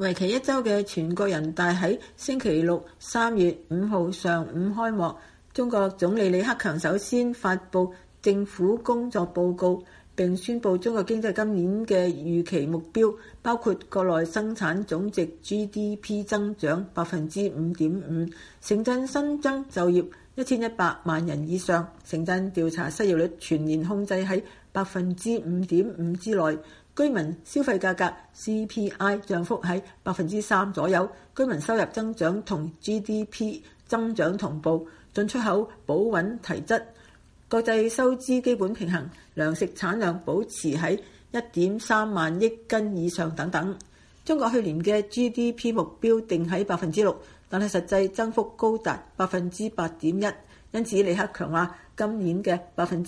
為期一週嘅全國人大喺星期六3月5號上午開幕。中國總理李克強首先發布政府工作報告，並宣布中國經濟今年嘅預期目標，包括國內生產總值 GDP 增長 5.5%， 城鎮新增就業1100萬人以上，城鎮調查失業率全年控制喺 5.5% 之內，居民消費價格 CPI 漲幅喺 3% 左右，居民收入增長同 GDP 增長同步，進出口保穩提質，國際收支基本平衡，糧食產量保持喺 1.3 萬億斤以上等等。中國去年嘅 GDP 目標定喺 6%， 但係實際增幅高達 8.1%， 因此李克強話今年嘅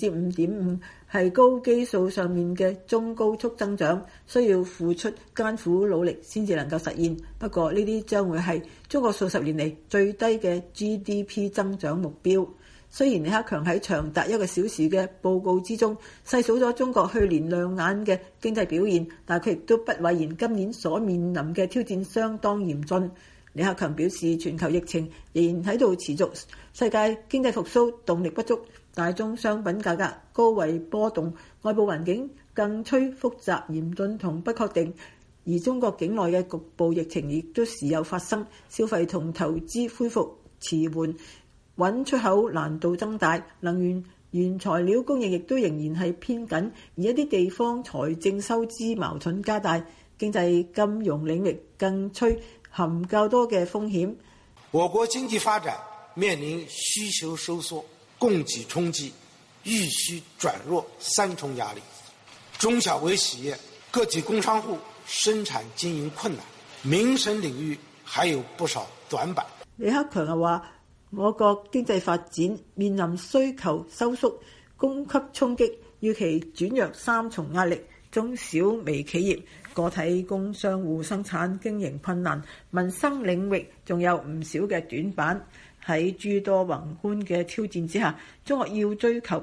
5.5% 係高基數上面嘅中高速增長，需要付出艱苦努力先至能夠實現。不過呢啲將會係中國數十年嚟最低嘅 GDP 增長目標。雖然李克強喺長達1個小時嘅報告之中細數咗中國去年亮眼嘅經濟表現，但佢亦都不諱言今年所面臨嘅挑戰相當嚴峻。李克強表示，全球疫情仍然喺度持續，世界經濟復甦動力不足，大宗商品價格高位波動，外部環境更趨複雜嚴峻同不確定，而中國境內嘅局部疫情亦都時有發生，消費同投資恢復遲緩，穩出口難度增大，能源原材料供應亦都仍然係偏緊，而一啲地方財政收支矛盾加大，經濟金融領域更趨含較多嘅風險。 我國經濟發展面臨需求收縮、供給衝擊、預需轉弱3重壓力，中小微企業、個體工商戶生產經營困難，民生領域還有不少短板。 李克強又話，我國經濟發展面臨需求收縮、供給衝擊、預期轉弱3重壓力，中小微企業、個體工商戶生產經營困難，民生領域仲有唔少嘅短板。喺諸多宏觀嘅挑戰之下，中國要追求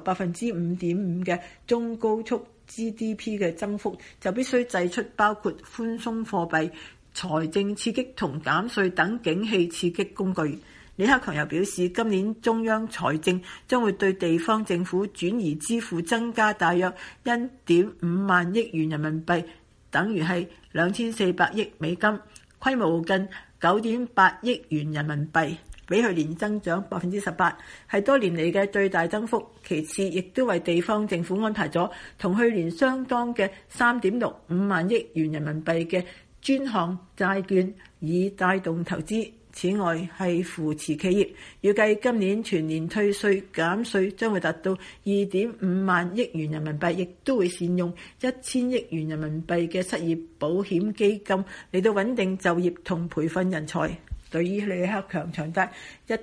5.5% 嘅中高速 GDP 嘅增幅，就必須祭出包括寬鬆貨幣、財政刺激同減稅等景氣刺激工具。李克強又表示，今年中央財政將會對地方政府轉移支付增加大約 1.5 萬億元人民幣，等於係2400億美金，規模近 9.8 億元人民幣，比去年增長 18%， 係多年嚟嘅最大增幅。其次，亦都為地方政府安排咗同去年相當嘅 3.65 萬億元人民幣嘅專項債券，以帶動投資。此外係扶持企業，預計今年全年退稅減稅將會達到 2.5 萬億元人民幣，亦都會善用1000億元人民幣嘅失業保險基金嚟到穩定就業同培訓人才。對於李克強長達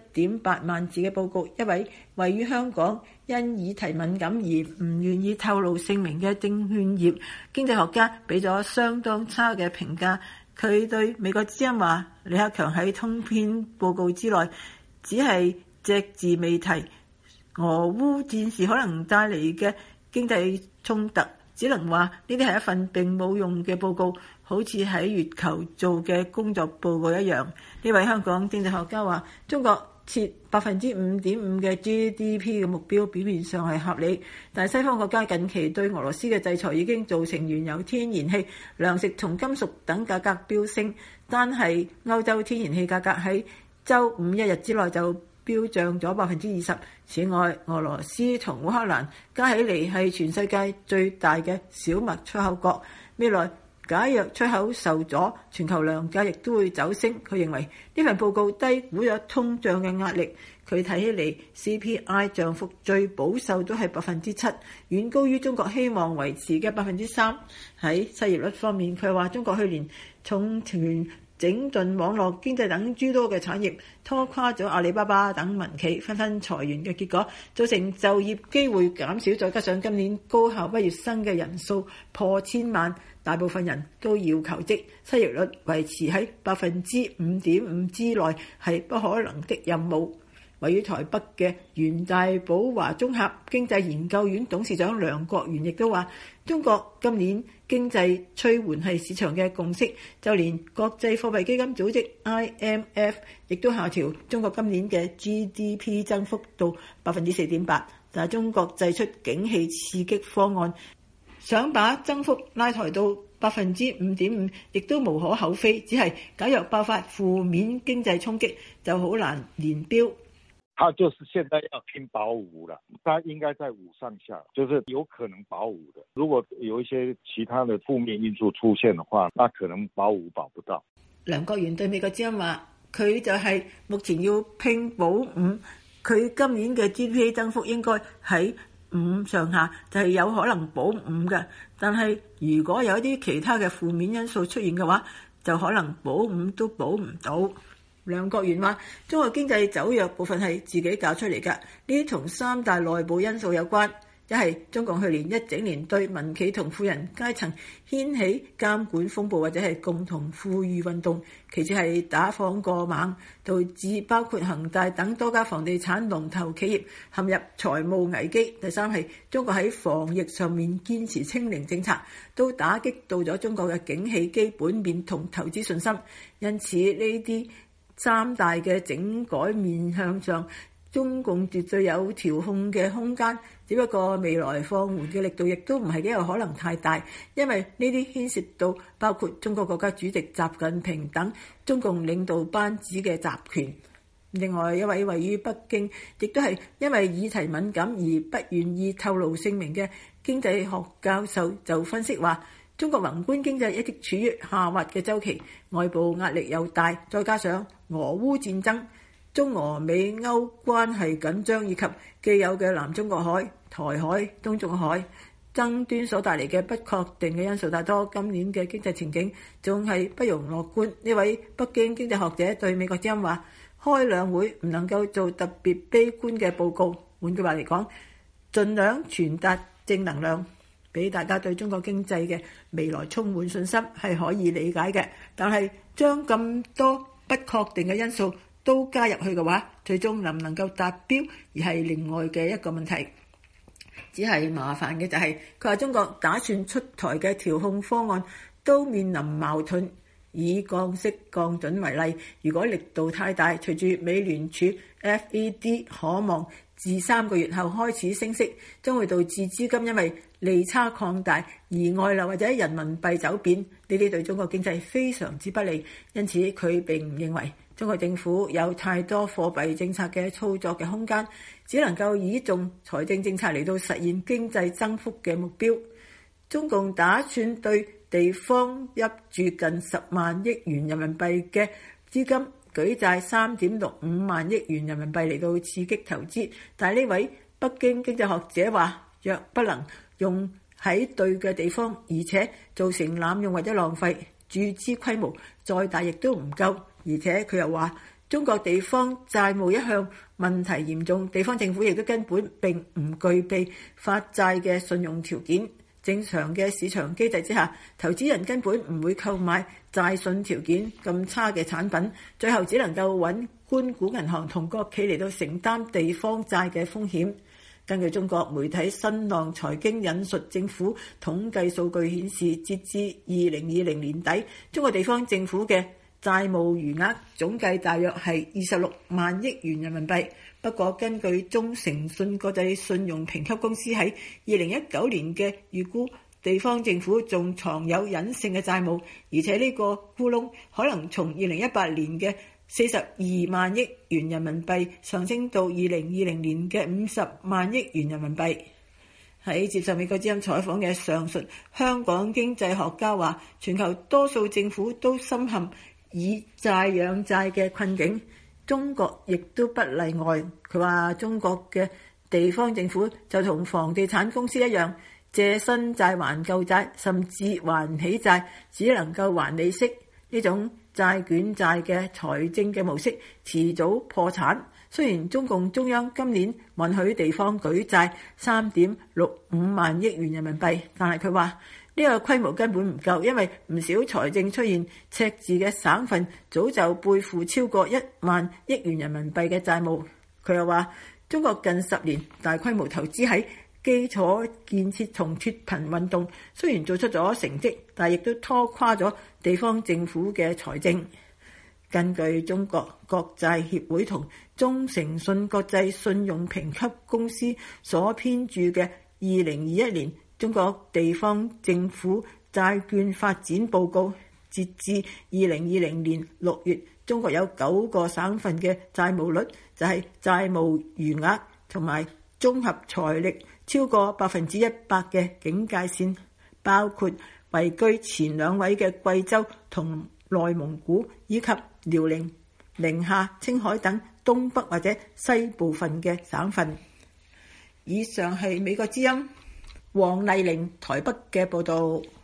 1.8 萬字嘅報告，一位位於香港因議題敏感而唔願意透露姓名嘅證券業經濟學家俾咗相當差嘅評價。佢對美國之音話，李克強喺通篇報告之內只係隻字未提俄烏戰事可能帶嚟嘅經濟衝突，只能話呢啲係一份並冇用嘅報告，好似喺月球做嘅工作報告一樣。呢位香港經濟學家話，中國設 5.5% 嘅 GDP 嘅目標表面上係合理，但係西方國家近期對俄羅斯嘅制裁已經造成原油、天然氣、糧食同金屬等價格飆升，單係歐洲天然氣價格喺週五一日之內就飆漲咗 20%。此外，俄羅斯同烏克蘭加起嚟係全世界最大嘅小麥出口國，未來假若出口受阻，全球糧價亦都會走升。佢認為呢份報告低估咗通脹嘅壓力。佢睇起嚟 CPI 漲幅最保守都係 7%， 遠高於中國希望維持嘅 3%。喺失業率方面，佢話中國去年重團整頓網絡經濟等諸多嘅產業，拖垮咗阿里巴巴等民企紛紛裁員嘅結果，造成就業機會減少，再加上今年高校畢業生嘅人數破千萬，大部分人都要求職，失業率維持喺 5.5% 之內係不可能的任務。位於台北嘅元大寶華綜合經濟研究院董事長梁國元亦都話，中國今年經濟趨緩係市場嘅共識，就連國際貨幣基金組織 IMF 亦都下調中國今年嘅 GDP 增幅到 4.8%， 但係中國祭出景氣刺激方案，想把增幅拉抬到 5.5%， 亦都無可厚非，只係假若爆發負面經濟衝擊，就好難連標。 他就是現在要拼保五了，他應該在5上下，就是有可能保5的。如果有一些其他的負面因素出現的話，那可能保5保不到。 梁國元對美國之音話，佢就係目前要拼保5，佢今年嘅 GDP 增幅應該喺5上下，就係有可能保5嘅。但係如果有一啲其他嘅負面因素出現嘅話，就可能保5都保唔到。梁國元話：中國經濟走弱部分係自己搞出嚟㗎，呢啲同3大內部因素有關。一係中共去年一整年對民企同富人階層掀起監管風暴或者係共同富裕運動；其次係打房過猛，導致包括恒大等多家房地產龍頭企業陷入財務危機；第三係中國喺防疫上面堅持清零政策，都打擊到咗中國嘅景氣基本面同投資信心。因此呢啲3大嘅整改面向上，中共絕對有調控嘅空間，只不過未來放緩嘅力度亦都唔係幾有可能太大，因為呢啲牽涉到包括中國國家主席習近平等中共領導班子嘅集權。另外一位位於北京，亦都係因為議題敏感而不願意透露姓名嘅經濟學教授就分析話，中國宏觀經濟一直處於下滑嘅週期，外部壓力又大，再加上俄烏戰爭、中俄美歐關係緊張以及既有嘅南中國海、台海、東中國海爭端所帶嚟嘅不確定嘅因素太多，今年嘅經濟前景仲係不容樂觀。呢位北京經濟學者對美國之音話：開兩會唔能夠做特別悲觀嘅報告，換句話嚟講，盡量傳達正能量，俾大家對中國經濟嘅未來充滿信心係可以理解嘅。但係將咁多不確定嘅因素都加入去嘅話，最終能唔能夠達標而係另外嘅一個問題。只係麻煩嘅就係佢話中國打算出台嘅調控方案都面臨矛盾。以降息降準為例，如果力度太大，隨住美聯儲 FED 可望自3個月後開始升息，將會導致資金因為利差擴大而外流或者人民幣走貶，呢啲對中國經濟非常之不利。因此佢並唔認為中國政府有太多貨幣政策嘅操作嘅空間，只能夠倚重財政政策嚟到實現經濟增幅嘅目標。中共打算對地方入住近10萬億元人民幣嘅資金舉債3.65萬億元人民幣嚟到刺激投資，但係呢位北京經濟學者話，若不能用喺對嘅地方，而且造成濫用或者浪費，注資規模再大亦都唔夠。而且佢又話，中國地方債務一向問題嚴重，地方政府亦都根本並唔具備發債嘅信用條件。正常嘅市場機制之下，投資人根本唔會購買債信條件咁差嘅產品，最後只能夠揾官股銀行同國企嚟到承擔地方債嘅風險。根據中國媒體新浪財經引述政府統計數據顯示，截至2020年底，中國地方政府嘅債務餘額總計大約係26萬億元人民幣。不過根據中誠信國際信用評級公司喺2019年嘅預估，地方政府仲藏有隱性嘅債務，而且呢個窟窿可能從2018年嘅42萬億元人民幣上升到2020年嘅50萬億元人民幣。喺接受美國之音採訪嘅上述香港經濟學家話，全球多數政府都深陷以債養債嘅困境，中國亦都不例外。佢話中國嘅地方政府就同房地產公司一樣，借新債還舊債，甚至還起債只能夠還利息。呢種債券債嘅財政嘅模式遲早破產。雖然中共中央今年允許地方舉債3.65萬億元人民幣，但係佢話呢個規模根本唔夠，因為唔少財政出現赤字嘅省份早就背負超過1萬億元人民幣嘅債務。佢又話中國近10年大規模投資喺基礎建設同脫貧運動雖然做出咗成績，但亦都拖垮咗地方政府嘅財政。根據中國國債協會同中誠信國際信用評級公司所編著嘅2021年中國地方政府債券發展報告，截至2020年6月，中國有9個省份嘅債務率就係債務餘額同埋綜合財力超過100%嘅警戒線，包括位居前2位嘅貴州同內蒙古，以及遼寧、寧夏、青海等東北或者西部分嘅省份。以上係美國之音黃麗玲台北嘅報導。